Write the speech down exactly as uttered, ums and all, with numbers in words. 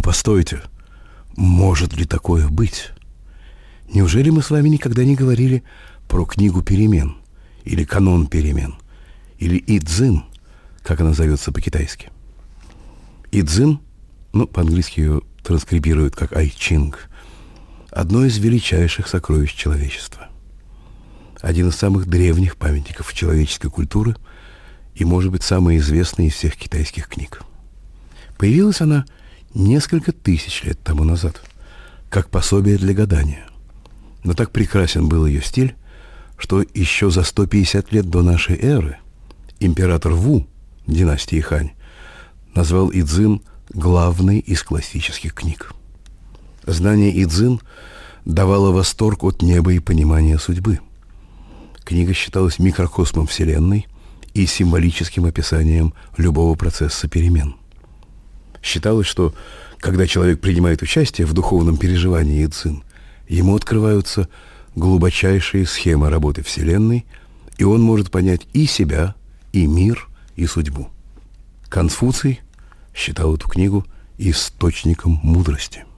постойте, может ли такое быть? Неужели мы с вами никогда не говорили про книгу перемен, или канон перемен, или Идзин, как она зовется по-китайски? Идзин, ну, по-английски ее транскрибируют как Айчинг, одно из величайших сокровищ человечества. Один из самых древних памятников человеческой культуры и, может быть, самая известная из всех китайских книг. Появилась она несколько тысяч лет тому назад, как пособие для гадания. Но так прекрасен был ее стиль, что еще за сто пятьдесят лет до нашей эры император Ву, династии Хань, назвал Идзин главной из классических книг. Знание Идзин давало восторг от неба и понимания судьбы. Книга считалась микрокосмом Вселенной и символическим описанием любого процесса перемен. Считалось, что когда человек принимает участие в духовном переживании Идзин, ему открываются глубочайшие схемы работы Вселенной, и он может понять и себя, и мир, и судьбу. Конфуций считал эту книгу источником мудрости.